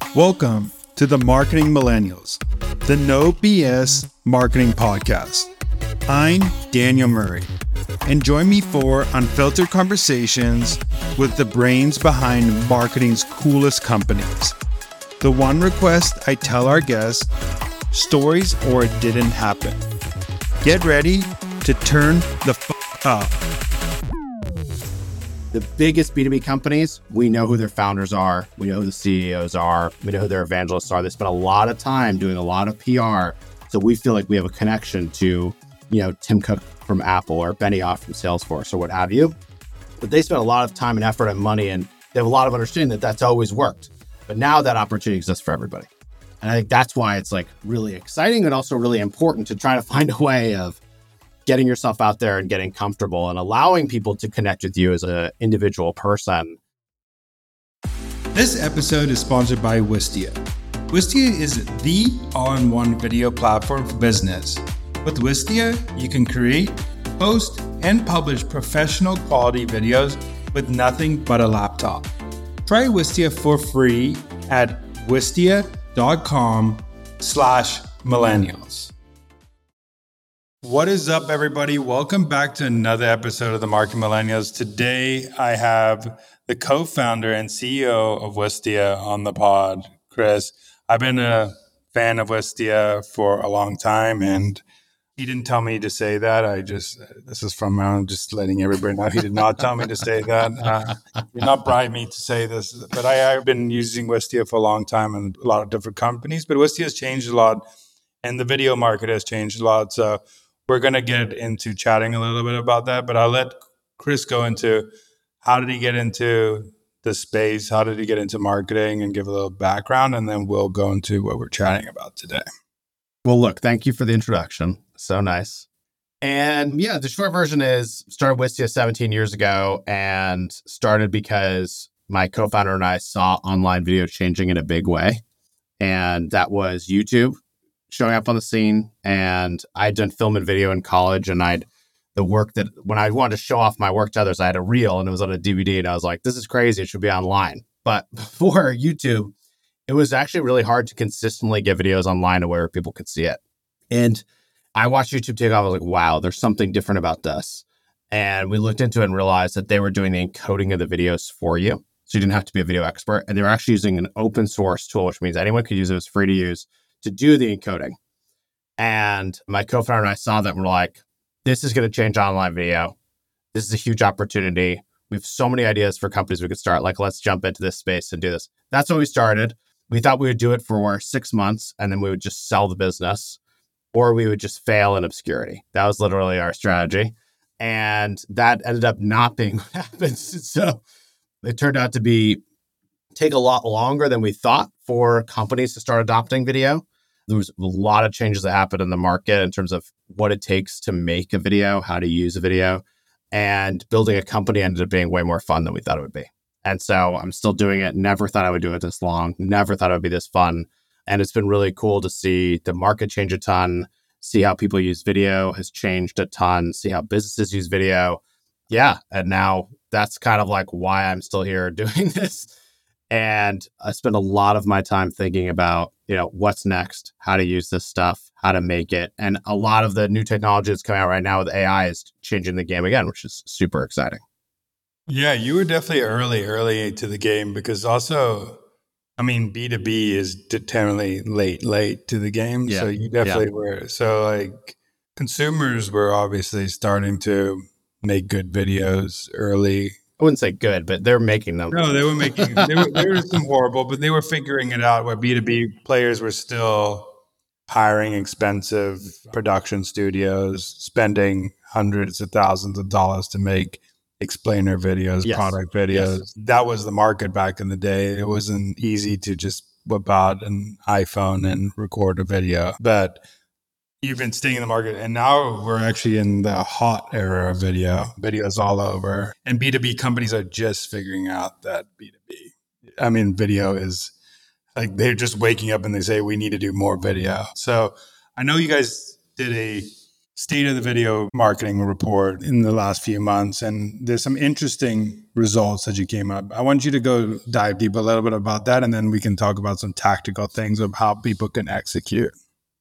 Welcome to the Marketing Millennials, the No BS Marketing Podcast. I'm Daniel Murray, and join me for unfiltered conversations with the brains behind marketing's coolest companies. The one request I tell our guests, stories or it didn't happen. Get ready to turn the up. The biggest B2B companies, we know who their founders are. We know who the CEOs are. We know who their evangelists are. They spend a lot of time doing a lot of PR. So we feel like we have a connection to, Tim Cook from Apple or Benioff from Salesforce or what have you. But they spend a lot of time and effort and money, and they have a lot of understanding that that's always worked. But now that opportunity exists for everybody. And I think that's why it's like really exciting and also really important to try to find a way of getting yourself out there and getting comfortable and allowing people to connect with you as an individual person. This episode is sponsored by Wistia. Wistia is the all-in-one video platform for business. With Wistia, you can create, post, and publish professional quality videos with nothing but a laptop. Try Wistia for free at wistia.com/millennials. What is up, everybody? Welcome back to another episode of the Marketing Millennials. Today, I have the co-founder and CEO of Wistia on the pod, Chris. I've been a fan of Wistia for a long time, and he didn't tell me to say that. This is from just letting everybody know. He did not tell me to say that. He did not bribe me to say this, but I've been using Wistia for a long time and a lot of different companies, but Wistia has changed a lot, and the video market has changed a lot. So we're going to get into chatting a little bit about that, but I'll let Chris go into how did he get into the space, how did he get into marketing, and give a little background, and then we'll go into what we're chatting about today. Well, look, thank you for the introduction. So nice. And yeah, the short version is started Wistia 17 years ago and started because my co-founder and I saw online video changing in a big way. And that was YouTube showing up on the scene. And I'd done film and video in college, and when I wanted to show off my work to others, I had a reel and it was on a DVD, and I was like, this is crazy. It should be online. But before YouTube, it was actually really hard to consistently get videos online to where people could see it. And I watched YouTube take off. I was like, wow, there's something different about this. And we looked into it and realized that they were doing the encoding of the videos for you. So you didn't have to be a video expert. And they were actually using an open source tool, which means anyone could use it. It was free to use to do the encoding. And my co-founder and I saw that and we're like, this is going to change online video. This is a huge opportunity. We have so many ideas for companies we could start. Like, let's jump into this space and do this. That's when we started. We thought we would do it for 6 months and then we would just sell the business, or we would just fail in obscurity. That was literally our strategy. And that ended up not being what happened. So it turned out to take a lot longer than we thought for companies to start adopting video. There was a lot of changes that happened in the market in terms of what it takes to make a video, how to use a video, and building a company ended up being way more fun than we thought it would be. And so I'm still doing it. Never thought I would do it this long. Never thought it would be this fun. And it's been really cool to see the market change a ton, see how people use video has changed a ton, see how businesses use video. Yeah. And now that's kind of like why I'm still here doing this. And I spend a lot of my time thinking about, what's next, how to use this stuff, how to make it. And a lot of the new technology that's coming out right now with AI is changing the game again, which is super exciting. Yeah, you were definitely early to the game because also, B2B is determinedly late to the game. Yeah, so you definitely were. So like consumers were obviously starting to make good videos early. I wouldn't say good, but they're making them. No, they were making, there were some horrible, but they were figuring it out where B2B players were still hiring expensive production studios, spending hundreds of thousands of dollars to make explainer videos, product videos. Yes. That was the market back in the day. It wasn't easy to just whip out an iPhone and record a video, but you've been staying in the market, and now we're actually in the hot era of video. Video's all over, and B2B companies are just figuring out that B2B. Video is like they're just waking up and they say we need to do more video. So I know you guys did a state of the video marketing report in the last few months. And there's some interesting results that you came up. I want you to go dive deep a little bit about that. And then we can talk about some tactical things of how people can execute.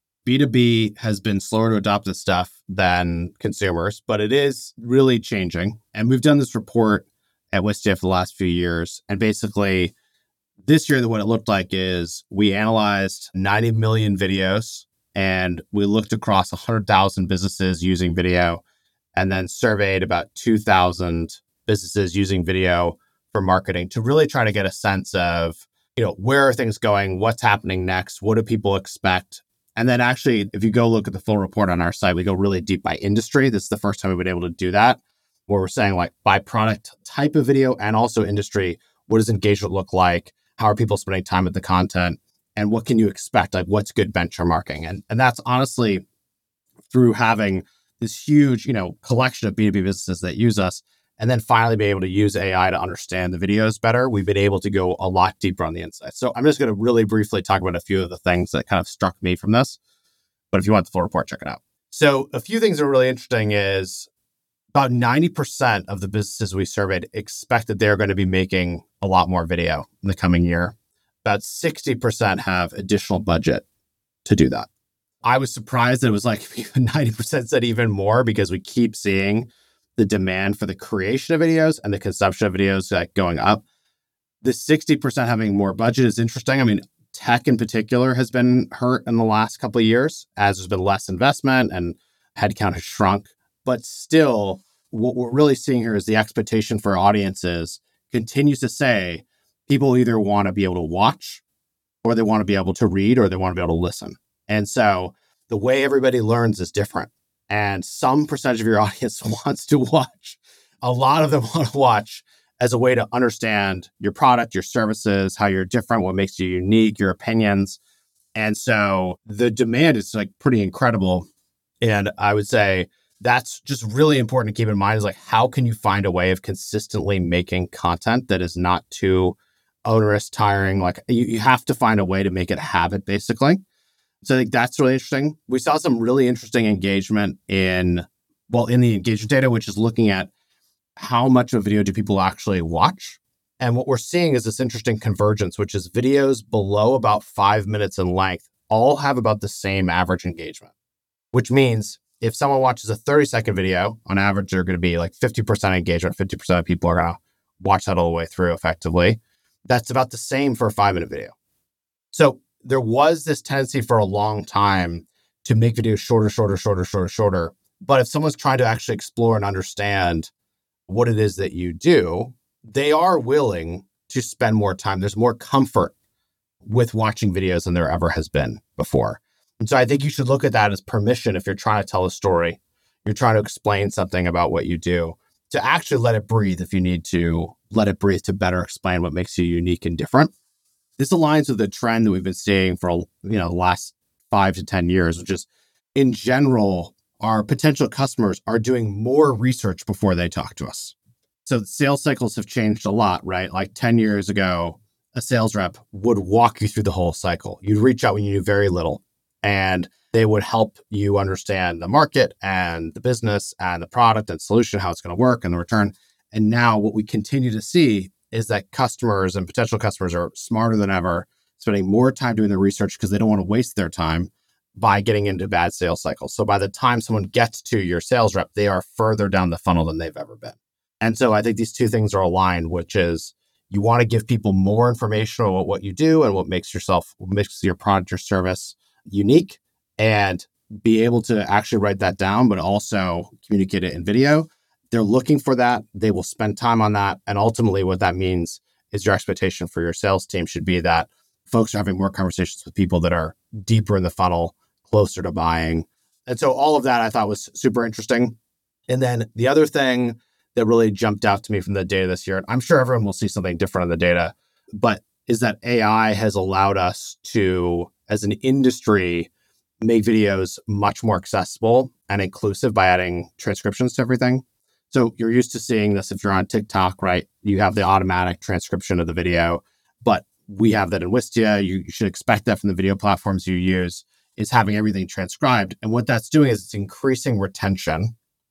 B2B has been slower to adopt this stuff than consumers, but it is really changing. And we've done this report at Wistia for the last few years. And basically, this year, what it looked like is we analyzed 90 million videos and we looked across 100,000 businesses using video and then surveyed about 2,000 businesses using video for marketing to really try to get a sense of, where are things going? What's happening next? What do people expect? And then actually, if you go look at the full report on our site, we go really deep by industry. This is the first time we've been able to do that, where we're saying like by product type of video and also industry, what does engagement look like? How are people spending time with the content? And what can you expect? Like what's good benchmarking? And that's honestly through having this huge, collection of B2B businesses that use us and then finally be able to use AI to understand the videos better. We've been able to go a lot deeper on the insights. So I'm just going to really briefly talk about a few of the things that kind of struck me from this. But if you want the full report, check it out. So a few things that are really interesting is about 90% of the businesses we surveyed expect that they're going to be making a lot more video in the coming year. About 60% have additional budget to do that. I was surprised that it was like 90% said even more because we keep seeing the demand for the creation of videos and the consumption of videos going up. The 60% having more budget is interesting. I mean, tech in particular has been hurt in the last couple of years as there's been less investment and headcount has shrunk. But still, what we're really seeing here is the expectation for audiences continues to say people either want to be able to watch or they want to be able to read or they want to be able to listen. And so the way everybody learns is different. And some percentage of your audience wants to watch. A lot of them want to watch as a way to understand your product, your services, how you're different, what makes you unique, your opinions. And so the demand is like pretty incredible. And I would say that's just really important to keep in mind is like, how can you find a way of consistently making content that is not too onerous, tiring? Like you have to find a way to make it a habit, basically. So I think that's really interesting. We saw some really interesting engagement in the engagement data, which is looking at how much of a video do people actually watch. And what we're seeing is this interesting convergence, which is videos below about 5 minutes in length all have about the same average engagement, which means if someone watches a 30-second video, on average, they're going to be like 50% engagement, 50% of people are going to watch that all the way through effectively. That's about the same for a 5-minute video. So there was this tendency for a long time to make videos shorter. But if someone's trying to actually explore and understand what it is that you do, they are willing to spend more time. There's more comfort with watching videos than there ever has been before. And so I think you should look at that as permission if you're trying to tell a story, you're trying to explain something about what you do, to actually let it breathe if you need to let it breathe to better explain what makes you unique and different. This aligns with the trend that we've been seeing for the last 5 to 10 years, which is in general, our potential customers are doing more research before they talk to us. So sales cycles have changed a lot, right? Like 10 years ago, a sales rep would walk you through the whole cycle. You'd reach out when you knew very little, and they would help you understand the market and the business and the product and solution, how it's going to work and the return. And now what we continue to see is that customers and potential customers are smarter than ever, spending more time doing the research because they don't want to waste their time by getting into bad sales cycles. So by the time someone gets to your sales rep, they are further down the funnel than they've ever been. And so I think these two things are aligned, which is you want to give people more information about what you do and what makes your product or service unique, and be able to actually write that down, but also communicate it in video. They're looking for that. They will spend time on that. And ultimately what that means is your expectation for your sales team should be that folks are having more conversations with people that are deeper in the funnel, closer to buying. And so all of that I thought was super interesting. And then the other thing that really jumped out to me from the data this year, and I'm sure everyone will see something different in the data, but is that AI has allowed us to, as an industry, make videos much more accessible and inclusive by adding transcriptions to everything. So you're used to seeing this if you're on TikTok, right? You have the automatic transcription of the video, but we have that in Wistia. You should expect that from the video platforms you use. is having everything transcribed. And what that's doing is it's increasing retention.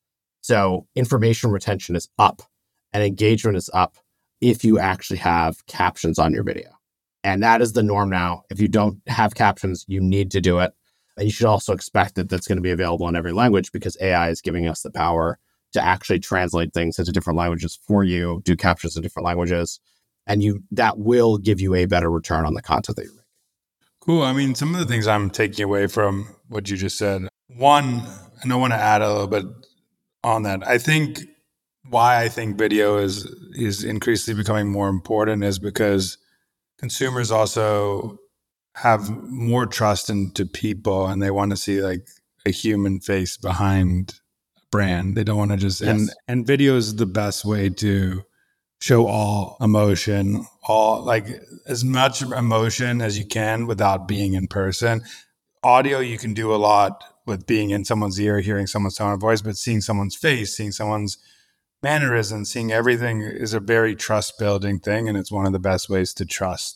So information retention is up and engagement is up if you actually have captions on your video. And that is the norm now. If you don't have captions, you need to do it. And you should also expect that that's going to be available in every language because AI is giving us the power to actually translate things into different languages for you, do captions in different languages. And that will give you a better return on the content that you're making. Cool. I mean, some of the things I'm taking away from what you just said. One, and I want to add a little bit on that. I think why I think video is increasingly becoming more important is because consumers also have more trust into people and they want to see like a human face behind a brand. They don't want to just and video is the best way to show all emotion, all like as much emotion as you can without being in person. Audio, you can do a lot with being in someone's ear, hearing someone's tone of voice, but seeing someone's face, seeing someone's mannerisms, seeing everything is a very trust building thing. And it's one of the best ways to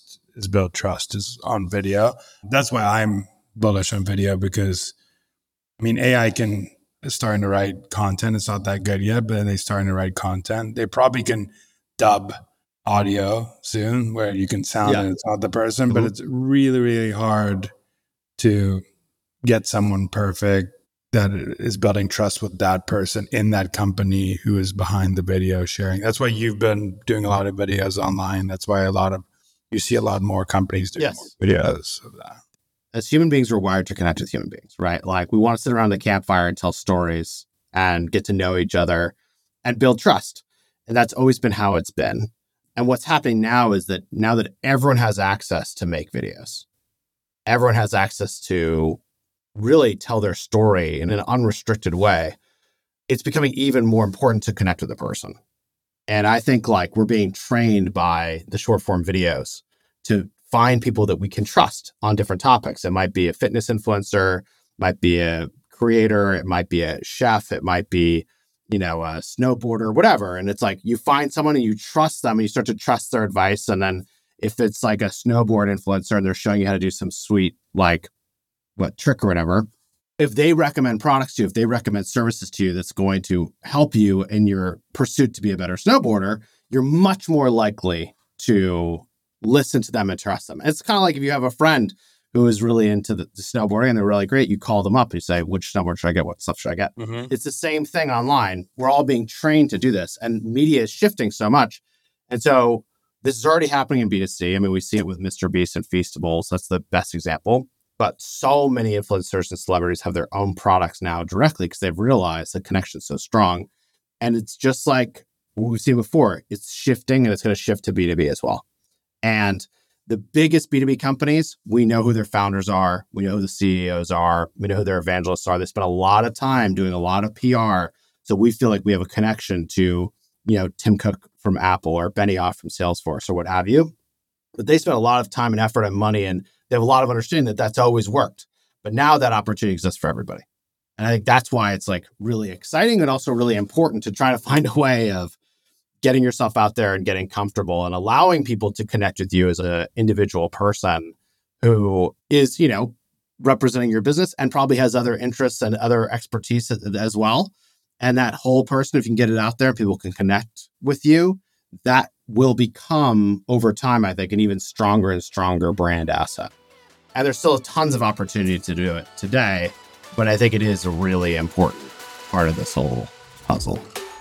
build trust is on video. That's why I'm bullish on video because I mean, AI is starting to write content. It's not that good yet, but they're starting to write content. They probably can dub audio soon where you can sound and it's not the person, but it's really, really hard to get someone perfect that is building trust with that person in that company who is behind the video sharing. That's why you've been doing a lot of videos online. That's why you see a lot more companies doing more videos of that. As human beings, we're wired to connect with human beings, right? Like we want to sit around the campfire and tell stories and get to know each other and build trust. And that's always been how it's been. And what's happening now is that now that everyone has access to make videos, everyone has access to really tell their story in an unrestricted way, it's becoming even more important to connect with a person. And I think like we're being trained by the short form videos to find people that we can trust on different topics. It might be a fitness influencer, might be a creator, it might be a chef, it might be, a snowboarder, whatever. And it's like you find someone and you trust them and you start to trust their advice. And then if it's like a snowboard influencer and they're showing you how to do some sweet, trick or whatever, if they recommend products to you, if they recommend services to you that's going to help you in your pursuit to be a better snowboarder, you're much more likely to listen to them and trust them. It's kind of like if you have a friend who is really into the snowboarding and they're really great, you call them up and you say, which snowboard should I get? What stuff should I get? Mm-hmm. It's the same thing online. We're all being trained to do this and media is shifting so much. And so this is already happening in B2C. I mean, we see it with Mr. Beast and Feastables. That's the best example. But so many influencers and celebrities have their own products now directly because they've realized the connection is so strong. And it's just like what we've seen before. It's shifting and it's going to shift to B2B as well. And the biggest B2B companies, we know who their founders are. We know who the CEOs are. We know who their evangelists are. They spend a lot of time doing a lot of PR. So we feel like we have a connection to, Tim Cook from Apple or Benioff from Salesforce or what have you. But they spend a lot of time and effort and money, and they have a lot of understanding that that's always worked. But now that opportunity exists for everybody. And I think that's why it's like really exciting and also really important to try to find a way of getting yourself out there and getting comfortable and allowing people to connect with you as an individual person who is, representing your business and probably has other interests and other expertise as well. And that whole person, if you can get it out there, people can connect with you, that will become over time, I think, an even stronger and stronger brand asset. And there's still tons of opportunity to do it today, but I think it is a really important part of this whole puzzle.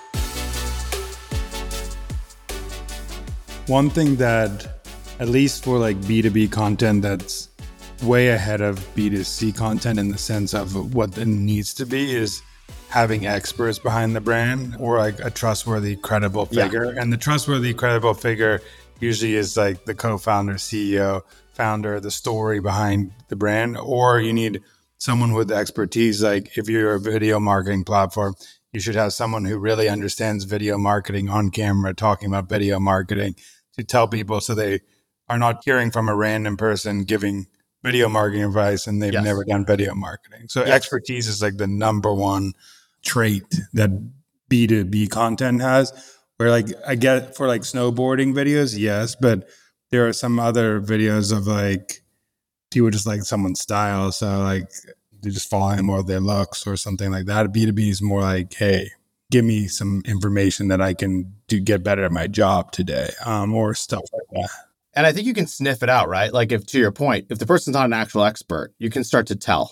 One thing that, at least for like B2B content, that's way ahead of B2C content in the sense of what it needs to be is having experts behind the brand or like a trustworthy, credible figure. Yeah. And the trustworthy, credible figure usually is like the co-founder, CEO, founder, the story behind the brand, or you need someone with expertise. Like if you're a video marketing platform, you should have someone who really understands video marketing on camera, talking about video marketing to tell people so they are not hearing from a random person giving video marketing advice and they've never done video marketing. So expertise is like the number one trait that B2B content has, where like I get for like snowboarding videos, yes, but there are some other videos of like people just like someone's style. So like they're just following more of their looks or something like that. B2B is more like, hey, give me some information that I can get better at my job today, or stuff like that. And I think you can sniff it out, right? Like if, to your point, if the person's not an actual expert, you can start to tell.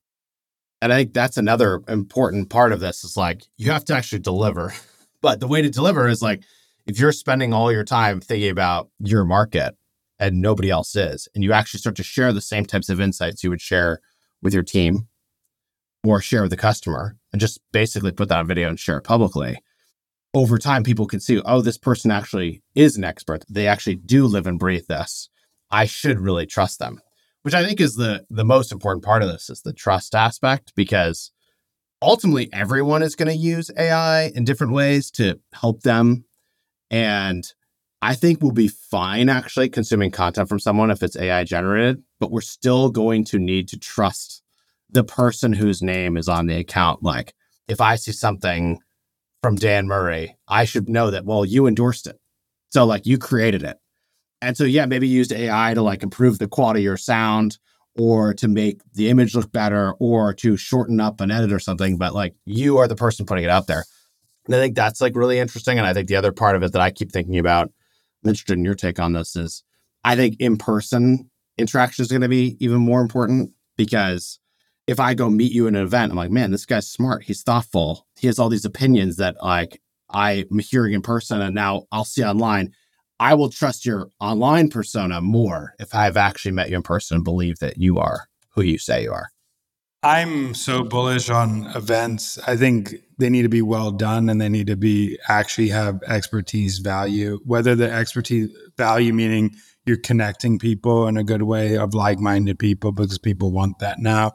And I think that's another important part of this is like, you have to actually deliver. But the way to deliver is like, if you're spending all your time thinking about your market and nobody else is, and you actually start to share the same types of insights you would share with your team or share with the customer and just basically put that on video and share it publicly, over time, people can see, oh, this person actually is an expert. They actually do live and breathe this. I should really trust them, which I think is the most important part of this is the trust aspect, because ultimately everyone is going to use AI in different ways to help them. And I think we'll be fine actually consuming content from someone if it's AI generated, but we're still going to need to trust the person whose name is on the account. Like if I see something from Dan Murray, I should know that, well, you endorsed it. So like you created it. And so, yeah, maybe you used AI to like improve the quality of your sound or to make the image look better or to shorten up an edit or something. But like you are the person putting it out there. And I think that's like really interesting. And I think the other part of it that I keep thinking about, I'm interested in your take on this, is I think in-person interaction is going to be even more important, because if I go meet you in an event, I'm like, man, this guy's smart. He's thoughtful. He has all these opinions that like I'm hearing in person and now I'll see online. I will trust your online persona more if I've actually met you in person and believe that you are who you say you are. I'm so bullish on events. I think they need to be well done and they need to be actually have expertise value, whether the expertise value, meaning you're connecting people in a good way of like-minded people because people want that now,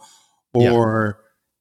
or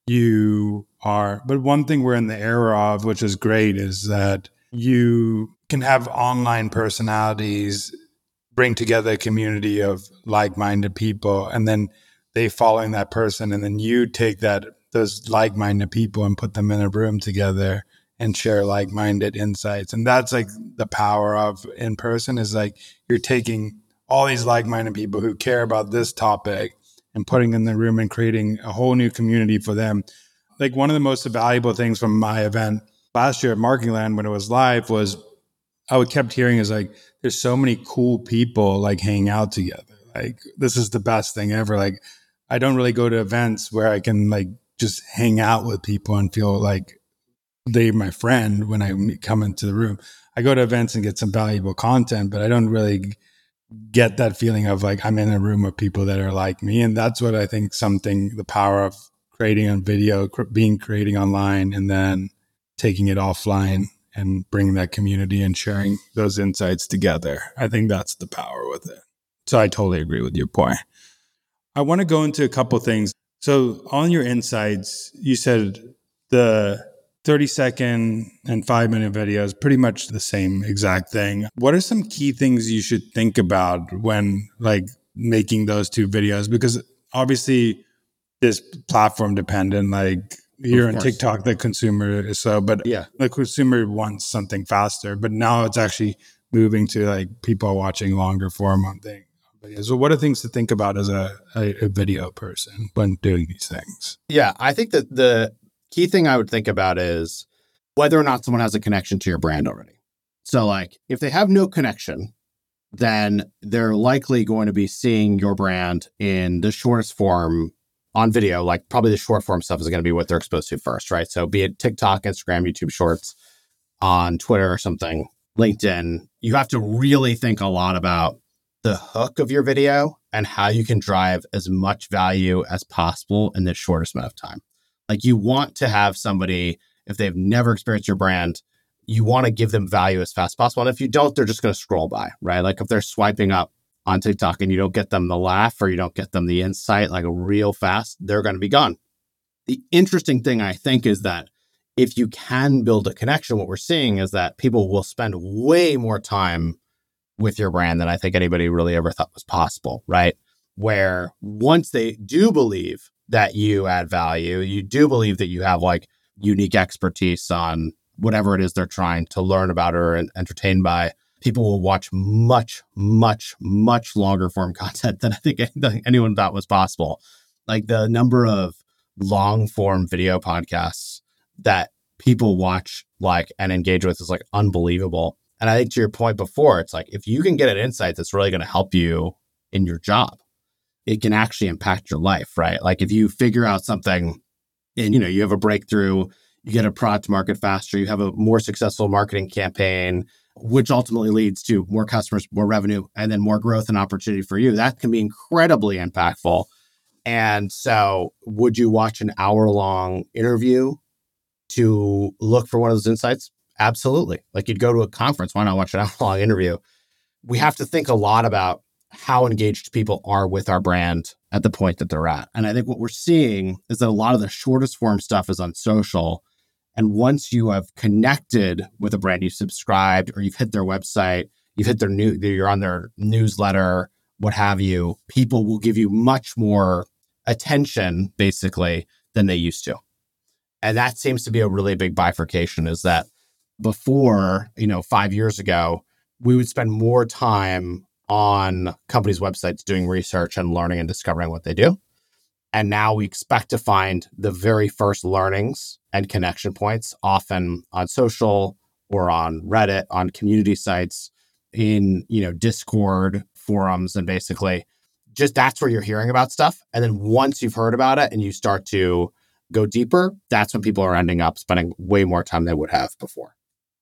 you are. But one thing we're in the era of, which is great, is that you can have online personalities bring together a community of like-minded people, and then they following that person, and then you take those like-minded people and put them in a room together and share like-minded insights. And that's like the power of in person, is like you're taking all these like-minded people who care about this topic and putting in the room and creating a whole new community for them. Like one of the most valuable things from my event last year at Marketing Land when it was live was I kept hearing is like, there's so many cool people like hanging out together. Like this is the best thing ever. Like I don't really go to events where I can like just hang out with people and feel like they're my friend when I come into the room. I go to events and get some valuable content, but I don't really get that feeling of like I'm in a room of people that are like me. And that's what I think the power of creating on video, creating online and then taking it offline and bringing that community and sharing those insights together. I think that's the power with it. So I totally agree with your point. I want to go into a couple of things. So on your insights, you said the 30-second and 5-minute videos, pretty much the same exact thing. What are some key things you should think about when like making those two videos? Because obviously this platform dependent, like you're on TikTok, the consumer is the consumer wants something faster, but now it's actually moving to like people watching longer form on things. So what are things to think about as a video person when doing these things? Yeah, I think that the key thing I would think about is whether or not someone has a connection to your brand already. So like if they have no connection, then they're likely going to be seeing your brand in the shortest form on video. Like probably the short form stuff is going to be what they're exposed to first, right? So be it TikTok, Instagram, YouTube Shorts, on Twitter or something, LinkedIn, you have to really think a lot about the hook of your video and how you can drive as much value as possible in the shortest amount of time. Like you want to have somebody, if they've never experienced your brand, you want to give them value as fast as possible. And if you don't, they're just going to scroll by, right? Like if they're swiping up on TikTok and you don't get them the laugh or you don't get them the insight like real fast, they're going to be gone. The interesting thing I think is that if you can build a connection, what we're seeing is that people will spend way more time with your brand than I think anybody really ever thought was possible, right? Where once they do believe that you add value, you do believe that you have like unique expertise on whatever it is they're trying to learn about or entertained by, people will watch much, much, much longer form content than I think anyone thought was possible. Like the number of long form video podcasts that people watch and engage with is like unbelievable. And I think to your point before, it's like if you can get an insight that's really going to help you in your job, it can actually impact your life, right? Like if you figure out something and you have a breakthrough, you get a product to market faster, you have a more successful marketing campaign, which ultimately leads to more customers, more revenue, and then more growth and opportunity for you. That can be incredibly impactful. And so would you watch an hour-long interview to look for one of those insights? Absolutely. Like you'd go to a conference, why not watch an hour-long interview? We have to think a lot about how engaged people are with our brand at the point that they're at. And I think what we're seeing is that a lot of the shortest form stuff is on social. And once you have connected with a brand, you've subscribed or you've hit their website, you've hit you're on their newsletter, what have you, people will give you much more attention, basically, than they used to. And that seems to be a really big bifurcation, is that before, 5 years ago, we would spend more time on companies' websites doing research and learning and discovering what they do. And now we expect to find the very first learnings and connection points, often on social or on Reddit, on community sites, in, Discord forums, and basically just that's where you're hearing about stuff. And then once you've heard about it and you start to go deeper, that's when people are ending up spending way more time than they would have before.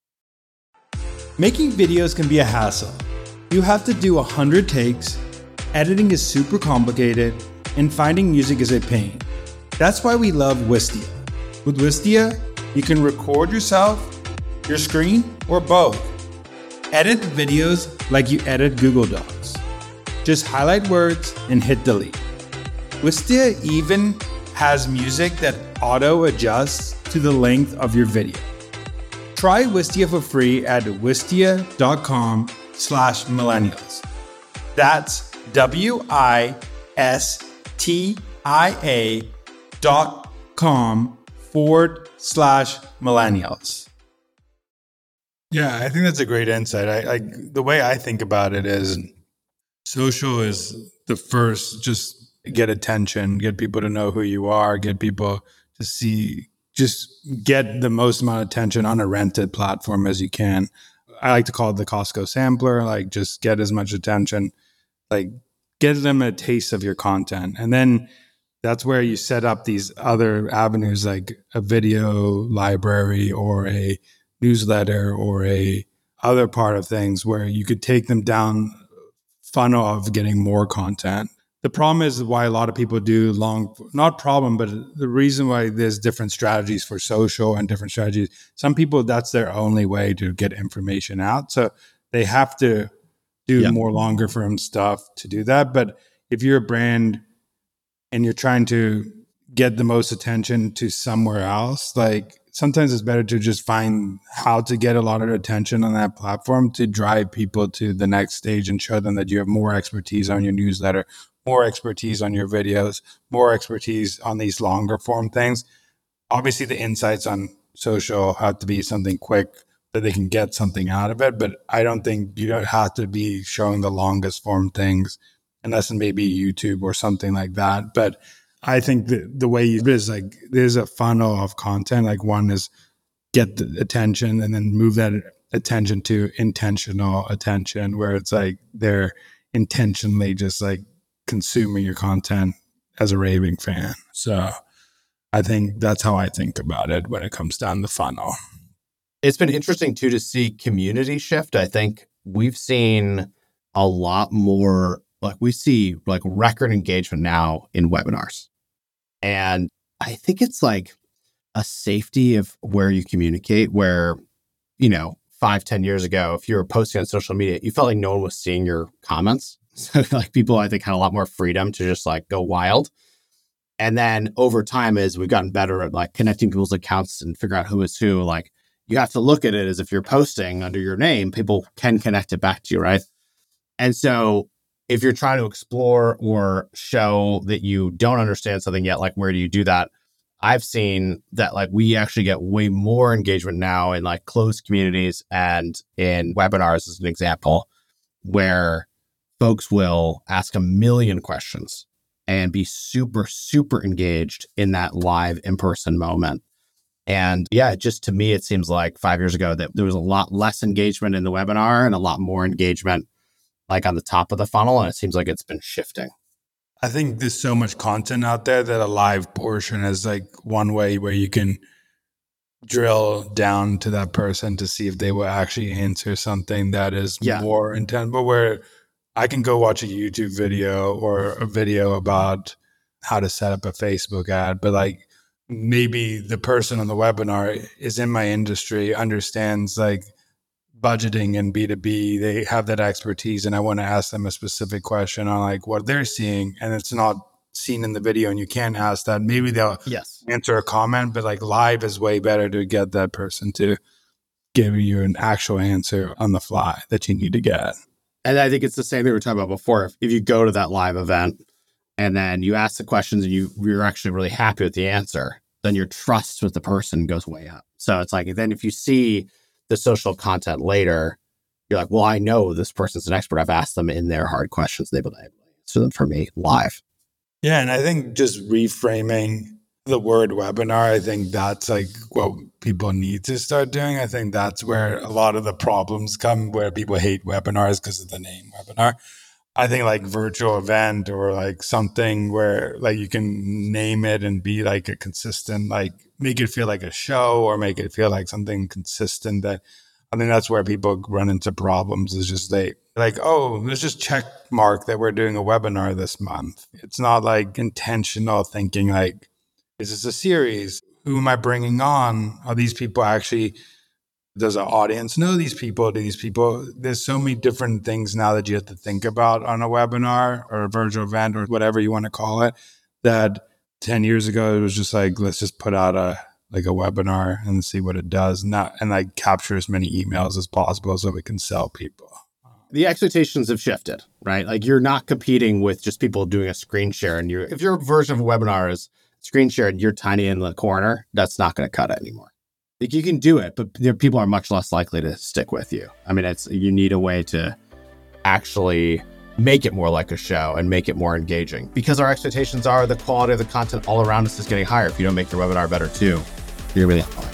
Making videos can be a hassle. You have to do 100 takes, editing is super complicated, and finding music is a pain. That's why we love Wistia. With Wistia, you can record yourself, your screen, or both. Edit the videos like you edit Google Docs. Just highlight words and hit delete. Wistia even has music that auto-adjusts to the length of your video. Try Wistia for free at wistia.com/millennials. That's WISTIA.com/millennials. Yeah, I think that's a great insight. The way I think about it is social is the first, just get attention, get people to know who you are, get people to see, just get the most amount of attention on a rented platform as you can. I like to call it the Costco sampler, like just get as much attention, like get them a taste of your content. And then that's where you set up these other avenues like a video library or a newsletter or a other part of things where you could take them down funnel of getting more content. The problem is why a lot of people do not problem, but the reason why there's different strategies for social and different strategies. Some people, that's their only way to get information out. So they have to do more longer form stuff to do that. But if you're a brand and you're trying to get the most attention to somewhere else, like sometimes it's better to just find how to get a lot of attention on that platform to drive people to the next stage and show them that you have more expertise on your newsletter, more expertise on your videos, more expertise on these longer form things. Obviously, the insights on social have to be something quick that they can get something out of it. But I don't think you don't have to be showing the longest form things unless maybe YouTube or something like that. But I think the way it is, like, there's a funnel of content. Like one is get the attention and then move that attention to intentional attention, where it's like they're intentionally just like consuming your content as a raving fan. So I think that's how I think about it when it comes down the funnel. It's been interesting too to see community shift. I think we've seen a lot more, like we see like record engagement now in webinars. And I think it's like a safety of where you communicate, where, 5-10 years ago, if you were posting on social media, you felt like no one was seeing your comments. So like people, I think, had a lot more freedom to just like go wild. And then over time, as we've gotten better at like connecting people's accounts and figure out who is who, like you have to look at it as if you're posting under your name, people can connect it back to you, right? And so if you're trying to explore or show that you don't understand something yet, like where do you do that? I've seen that like we actually get way more engagement now in like closed communities and in webinars as an example, where folks will ask a million questions and be super, super engaged in that live in-person moment. And yeah, just to me, it seems like 5 years ago that there was a lot less engagement in the webinar and a lot more engagement like on the top of the funnel. And it seems like it's been shifting. I think there's so much content out there that a live portion is like one way where you can drill down to that person to see if they will actually answer something that is more intense. But where I can go watch a YouTube video or a video about how to set up a Facebook ad, but like maybe the person on the webinar is in my industry, understands like budgeting and B2B, they have that expertise, and I want to ask them a specific question on like what they're seeing, and it's not seen in the video and you can't ask that. Maybe they'll answer a comment, but like live is way better to get that person to give you an actual answer on the fly that you need to get. And I think it's the same thing we were talking about before. If you go to that live event and then you ask the questions and you're actually really happy with the answer, then your trust with the person goes way up. So it's like, then if you see the social content later, you're like, well, I know this person's an expert. I've asked them in their hard questions. They've been able to answer them for me live. Yeah. And I think just reframing the word webinar, I think that's like what people need to start doing. I think that's where a lot of the problems come, where people hate webinars because of the name webinar. I think like virtual event or like something where like you can name it and be like a consistent, like make it feel like a show or make it feel like something consistent. That I think that's where people run into problems, is just they like, oh, let's just check mark that we're doing a webinar this month. It's not like intentional thinking like, is this a series? Who am I bringing on? Are these people actually, does our audience know these people? Do these people, there's so many different things now that you have to think about on a webinar or a virtual event or whatever you want to call it, that 10 years ago, it was just like, let's just put out a webinar and see what it does, and like capture as many emails as possible so we can sell people. The expectations have shifted, right? Like you're not competing with just people doing a screen share, and if your version of a webinar is screen shared and you're tiny in the corner, that's not going to cut it anymore. Like you can do it, but people are much less likely to stick with you. I mean, you need a way to actually make it more like a show and make it more engaging, because our expectations are the quality of the content all around us is getting higher. If you don't make your webinar better too, you're really fine.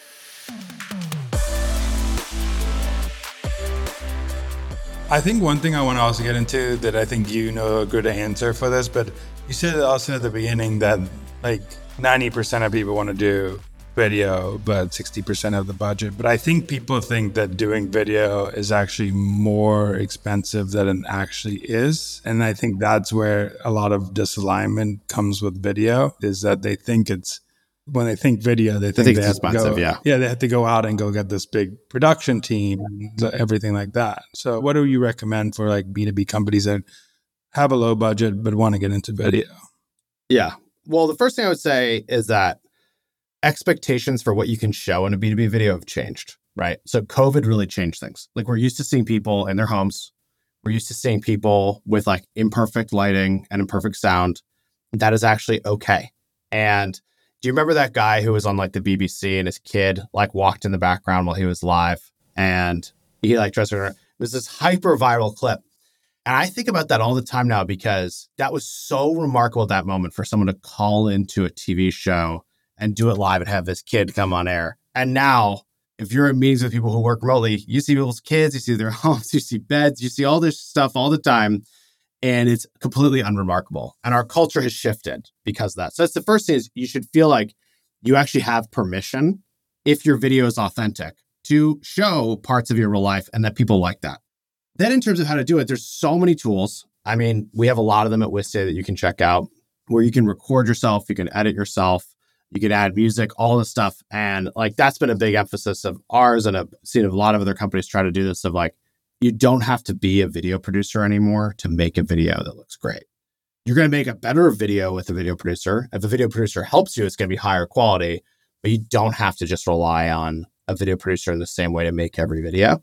I think one thing I want to also get into that I think you know a good answer for this, but you said also at the beginning that like 90% of people want to do video, but 60% of the budget. But I think people think that doing video is actually more expensive than it actually is. And I think that's where a lot of disalignment comes with video, is that they think it's, when they think video, they think it's expensive, they have to go out and go get this big production team and everything like that. So what do you recommend for like B2B companies that have a low budget but want to get into video? Yeah. Well, the first thing I would say is that expectations for what you can show in a B2B video have changed, right? So COVID really changed things. Like we're used to seeing people in their homes. We're used to seeing people with like imperfect lighting and imperfect sound. That is actually okay. And do you remember that guy who was on like the BBC and his kid like walked in the background while he was live, and he like dressed her? It was this hyper viral clip. And I think about that all the time now, because that was so remarkable at that moment for someone to call into a TV show and do it live and have this kid come on air. And now, if you're in meetings with people who work remotely, you see people's kids, you see their homes, you see beds, you see all this stuff all the time. And it's completely unremarkable. And our culture has shifted because of that. So that's the first thing, is you should feel like you actually have permission, if your video is authentic, to show parts of your real life and that people like that. Then in terms of how to do it, there's so many tools. I mean, we have a lot of them at Wistia that you can check out, where you can record yourself, you can edit yourself, you can add music, all this stuff. And like, that's been a big emphasis of ours. And I've seen a lot of other companies try to do this, of like, you don't have to be a video producer anymore to make a video that looks great. You're going to make a better video with a video producer. If a video producer helps you, it's going to be higher quality, but you don't have to just rely on a video producer in the same way to make every video.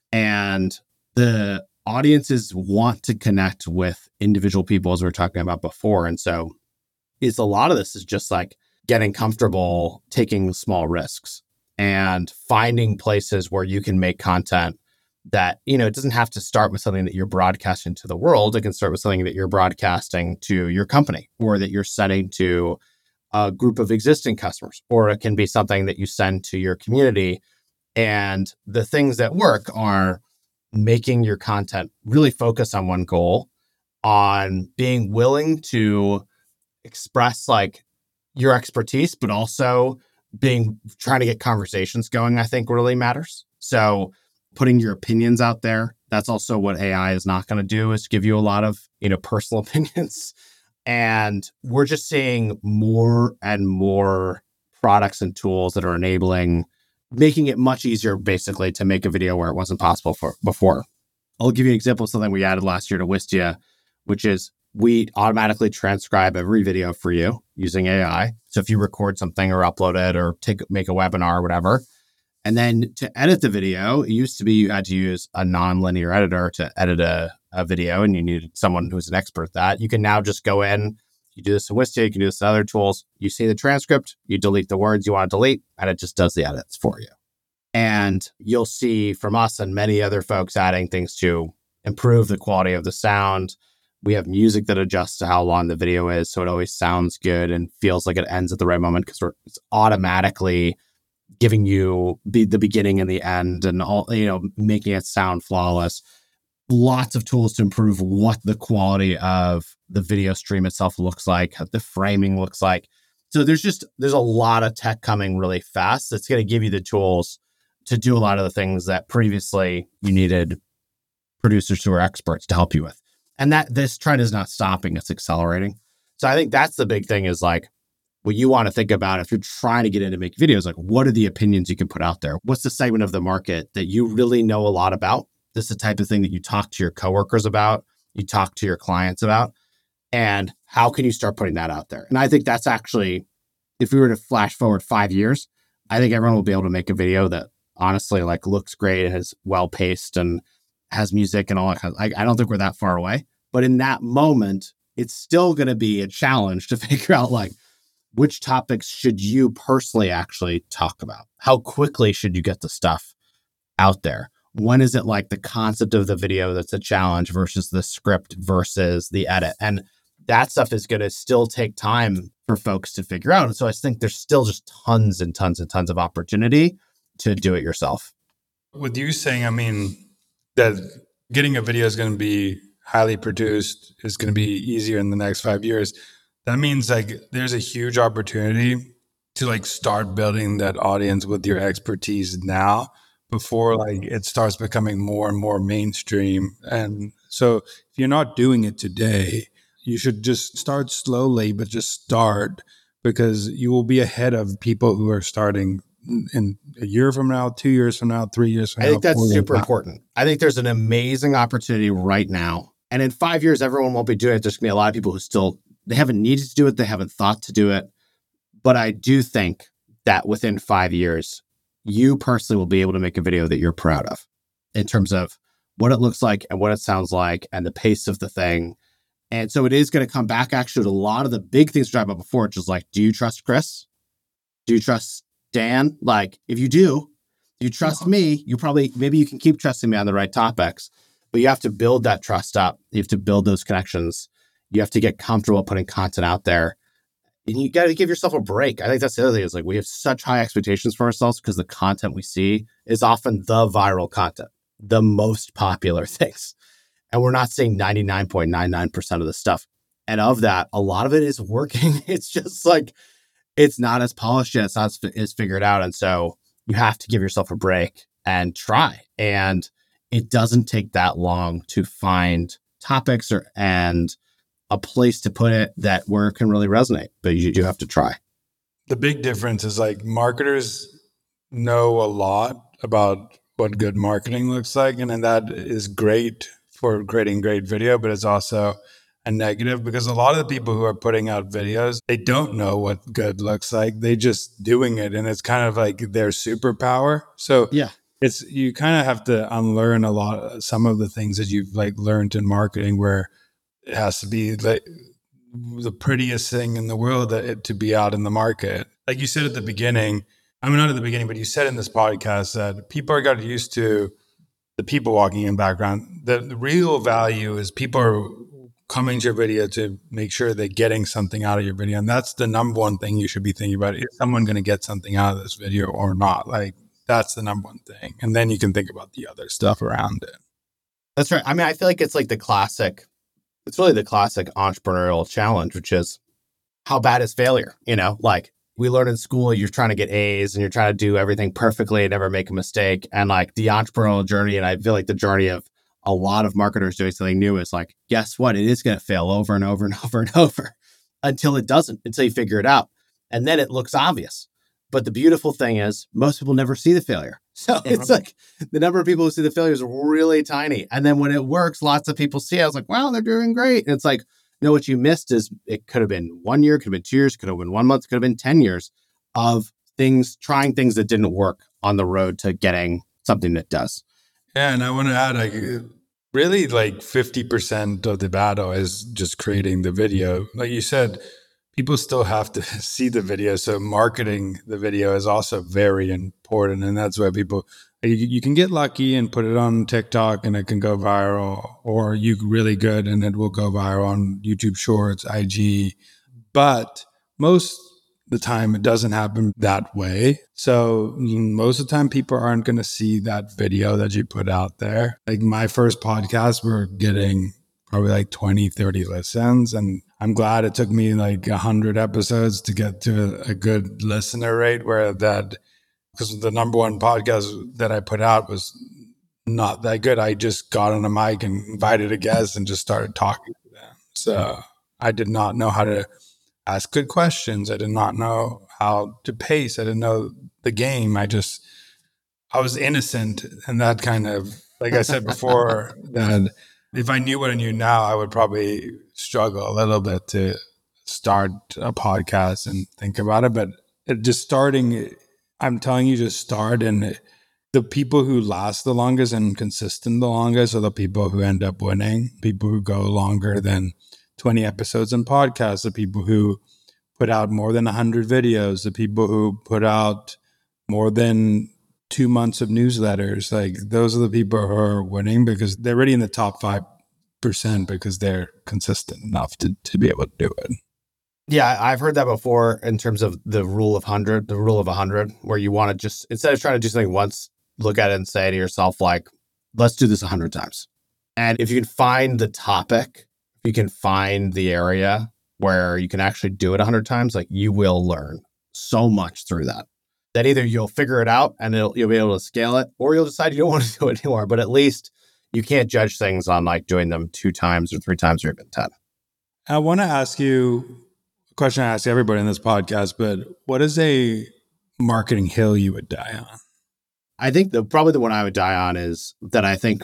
And the audiences want to connect with individual people, as we were talking about before. And so it's a lot of this is just like getting comfortable taking small risks and finding places where you can make content that, it doesn't have to start with something that you're broadcasting to the world. It can start with something that you're broadcasting to your company or that you're sending to a group of existing customers, or it can be something that you send to your community. And the things that work are making your content really focus on one goal, on being willing to express like your expertise, but also trying to get conversations going, I think really matters. So putting your opinions out there, that's also what AI is not going to do, is give you a lot of, personal opinions. And we're just seeing more and more products and tools that are making it much easier basically to make a video where it wasn't possible before. I'll give you an example of something we added last year to Wistia, which is we automatically transcribe every video for you using AI. So if you record something or upload it or make a webinar or whatever, and then to edit the video, it used to be you had to use a non-linear editor to edit a video, and you needed someone who's an expert at that. You can now just go in, you do this in Wistia, you can do this in other tools. You see the transcript, you delete the words you want to delete, and it just does the edits for you. And you'll see from us and many other folks adding things to improve the quality of the sound. We have music that adjusts to how long the video is, so it always sounds good and feels like it ends at the right moment, because it's automatically giving you the beginning and the end and all, making it sound flawless. Lots of tools to improve what the quality of the video stream itself looks like, how the framing looks like. So there's a lot of tech coming really fast that's going to give you the tools to do a lot of the things that previously you needed producers who are experts to help you with. And that this trend is not stopping, it's accelerating. So I think that's the big thing, is like what you want to think about if you're trying to get into make videos, like what are the opinions you can put out there? What's the segment of the market that you really know a lot about? This is the type of thing that you talk to your coworkers about, you talk to your clients about, and how can you start putting that out there? And I think that's actually, if we were to flash forward 5 years, I think everyone will be able to make a video that honestly like looks great and is well paced and has music and all that kind of, I don't think we're that far away. But in that moment, it's still going to be a challenge to figure out like which topics should you personally actually talk about? How quickly should you get the stuff out there? When is it like the concept of the video that's a challenge versus the script versus the edit? And that stuff is going to still take time for folks to figure out. And so I think there's still just tons and tons and tons of opportunity to do it yourself. With you saying, that getting a video is going to be highly produced, is going to be easier in the next 5 years, that means like there's a huge opportunity to like start building that audience with your expertise now before like it starts becoming more and more mainstream. And so if you're not doing it today, you should just start slowly, but just start, because you will be ahead of people who are starting in a year from now, 2 years from now, 3 years from now. I think that's super important. I think there's an amazing opportunity right now. And in 5 years, everyone won't be doing it. There's going to be a lot of people who they haven't needed to do it. They haven't thought to do it. But I do think that within 5 years, you personally will be able to make a video that you're proud of in terms of what it looks like and what it sounds like and the pace of the thing. And so it is going to come back actually to a lot of the big things we talked about before, which is like, do you trust Chris? Do you trust Dan? Like, if you do, you trust me, maybe you can keep trusting me on the right topics, but you have to build that trust up. You have to build those connections. You have to get comfortable putting content out there, and you got to give yourself a break. I think that's the other thing, is like we have such high expectations for ourselves because the content we see is often the viral content, the most popular things. And we're not seeing 99.99% of the stuff. And of that, a lot of it is working. It's just like, it's not as polished yet. It's not as figured out. And so you have to give yourself a break and try. And it doesn't take that long to find topics and a place to put it where it can really resonate, but you do have to try. The big difference is like marketers know a lot about what good marketing looks like. And then that is great for creating great video, but it's also a negative because a lot of the people who are putting out videos, they don't know what good looks like. They just doing it. And it's kind of like their superpower. So yeah, you kind of have to unlearn some of the things that you've like learned in marketing, where it has to be like the prettiest thing in the world to be out in the market. Like you said at the beginning, I mean, not at the beginning, but you said in this podcast that people are got used to the people walking in background. The real value is people are coming to your video to make sure they're getting something out of your video. And that's the number one thing you should be thinking about. Is someone going to get something out of this video or not? Like, that's the number one thing. And then you can think about the other stuff around it. That's right. I mean, I feel like it's like it's really the classic entrepreneurial challenge, which is how bad is failure? Like we learn in school, you're trying to get A's and you're trying to do everything perfectly and never make a mistake. And like the entrepreneurial journey, and I feel like the journey of a lot of marketers doing something new is like, guess what? It is going to fail over and over and over and over until it doesn't, until you figure it out. And then it looks obvious. But the beautiful thing is most people never see the failure. So it's like the number of people who see the failure is really tiny. And then when it works, lots of people see it. I was like, wow, they're doing great. And it's like, no, what you missed is it could have been 1 year, could have been 2 years, could have been 1 month, could have been 10 years of trying things that didn't work on the road to getting something that does. Yeah. And I want to add, like, really like 50% of the battle is just creating the video. Like you said, people still have to see the video. So marketing the video is also very important. And that's why you can get lucky and put it on TikTok and it can go viral, or you really good and it will go viral on YouTube Shorts, IG. But most of the time it doesn't happen that way. So most of the time people aren't going to see that video that you put out there. Like my first podcast, we're getting probably like 20, 30 listens. And I'm glad it took me like 100 episodes to get to a good listener rate because the number one podcast that I put out was not that good. I just got on a mic and invited a guest and just started talking to them. So I did not know how to ask good questions. I did not know how to pace. I didn't know the game. I was innocent. And that kind of, like I said before, that if I knew what I knew now, I would probably struggle a little bit to start a podcast and think about it. But just starting, I'm telling you, just start. And the people who last the longest and consistent the longest are the people who end up winning, people who go longer than 20 episodes in podcasts, the people who put out more than 100 videos, the people who put out more than 2 months of newsletters. Like those are the people who are winning because they're already in the top 5% because they're consistent enough to be able to do it. Yeah, I've heard that before in terms of the rule of 100, where you want to just, instead of trying to do something once, look at it and say to yourself, like, let's do this 100 times. And if you can find the topic, if you can find the area where you can actually do it 100 times, like you will learn so much through that. That either you'll figure it out and you'll be able to scale it, or you'll decide you don't want to do it anymore. But at least you can't judge things on like doing them 2 times or 3 times or even 10. I want to ask you a question I ask everybody in this podcast, but what is a marketing hill you would die on? I think probably the one I would die on is that I think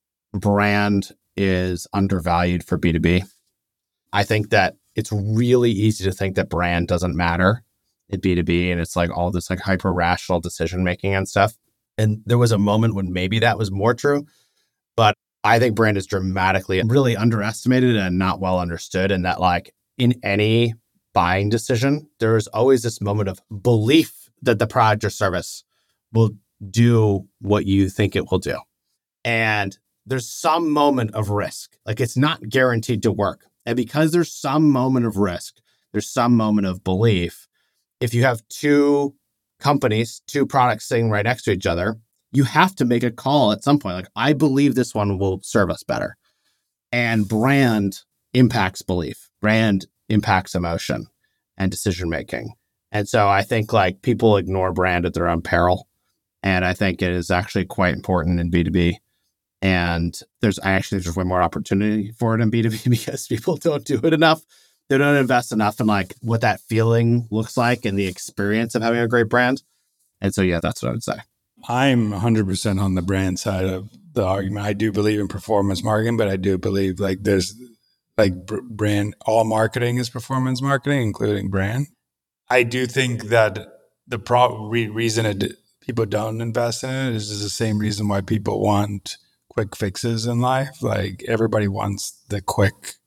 brand is undervalued for B2B. I think that it's really easy to think that brand doesn't matter in B2B, and it's like all this like hyper rational decision making and stuff. And there was a moment when maybe that was more true, but I think brand is dramatically really underestimated and not well understood. And that like in any buying decision, there is always this moment of belief that the product or service will do what you think it will do. And there's some moment of risk. Like it's not guaranteed to work. And because there's some moment of risk, there's some moment of belief. If you have 2 companies, 2 products sitting right next to each other, you have to make a call at some point. Like, I believe this one will serve us better. And brand impacts belief. Brand impacts emotion and decision making. And so I think like people ignore brand at their own peril. And I think it is actually quite important in B2B. And there's way more opportunity for it in B2B because people don't do it enough. They don't invest enough in like what that feeling looks like and the experience of having a great brand. And so, yeah, that's what I would say. I'm 100% on the brand side of the argument. I do believe in performance marketing, but I do believe like there's like brand, all marketing is performance marketing, including brand. I do think that the reason people don't invest in it is the same reason why people want quick fixes in life. Like everybody wants the quick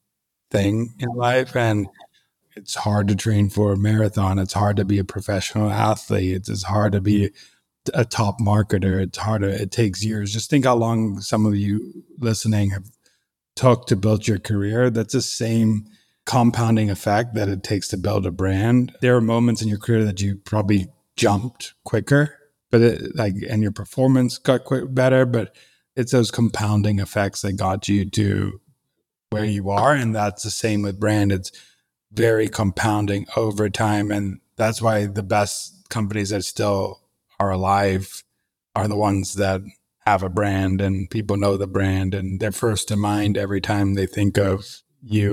thing in life. And it's hard to train for a marathon. It's hard to be a professional athlete. It's hard to be a top marketer. It takes years. Just think how long some of you listening have took to build your career. That's the same compounding effect that it takes to build a brand. There are moments in your career that you probably jumped quicker, but and your performance got better, but it's those compounding effects that got you to where you are. And that's the same with brand. It's very compounding over time. And that's why the best companies that still are alive are the ones that have a brand and people know the brand and they're first in mind every time they think of you.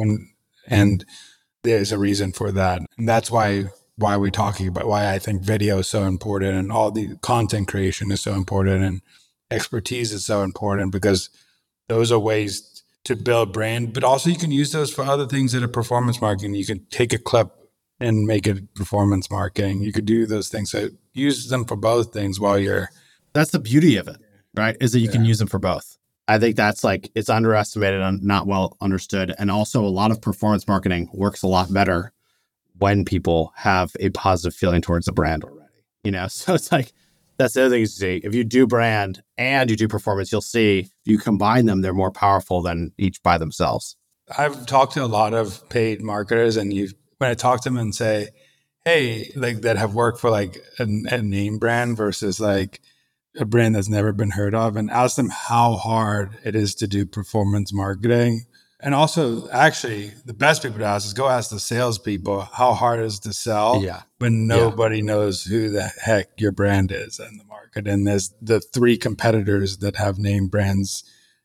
And there's a reason for that. And that's why we're talking about why I think video is so important and all the content creation is so important and expertise is so important, because those are ways to build brand, but also you can use those for other things that are performance marketing. You can take a clip and make it performance marketing. You could do those things. So use them for both things while you're... That's the beauty of it, right? Is that you can use them for both. I think that's it's underestimated and not well understood. And also a lot of performance marketing works a lot better when people have a positive feeling towards the brand already, So it's that's the other thing you see. If you do brand and you do performance, you'll see if you combine them, they're more powerful than each by themselves. I've talked to a lot of paid marketers, and when I talk to them and say, hey, that have worked for a name brand versus a brand that's never been heard of, and ask them how hard it is to do performance marketing. And also, actually, the best people to ask is go ask the salespeople how hard it is to sell when nobody knows who the heck your brand is in the market. And there's the 3 competitors that have name brands,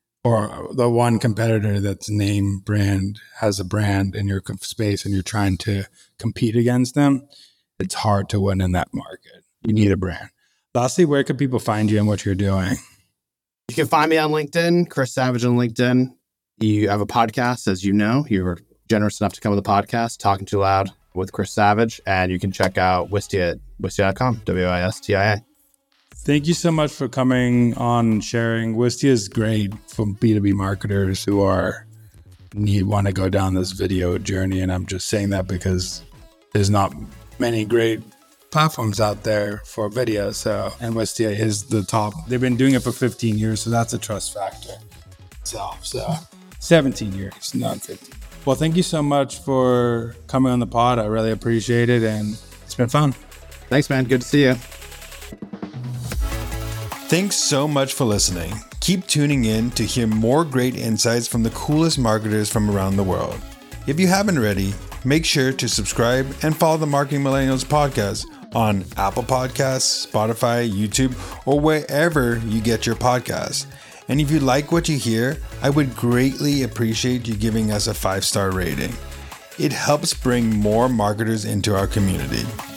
or the one competitor that's name brand has a brand in your space and you're trying to compete against them. It's hard to win in that market. You need a brand. Lastly, where can people find you and what you're doing? You can find me on LinkedIn, Chris Savage on LinkedIn. You have a podcast, as you know. You were generous enough to come on the podcast, Talking Too Loud with Chris Savage. And you can check out Wistia at wistia.com, WISTIA. Thank you so much for coming on and sharing. Wistia is great for B2B marketers who want to go down this video journey. And I'm just saying that because there's not many great platforms out there for video. And Wistia is the top. They've been doing it for 15 years, so that's a trust factor itself. So 17 years, not 15. Well, thank you so much for coming on the pod. I really appreciate it, and it's been fun. Thanks, man. Good to see you. Thanks so much for listening. Keep tuning in to hear more great insights from the coolest marketers from around the world. If you haven't already, make sure to subscribe and follow the Marketing Millennials podcast on Apple Podcasts, Spotify, YouTube, or wherever you get your podcasts. And if you like what you hear, I would greatly appreciate you giving us a 5-star rating. It helps bring more marketers into our community.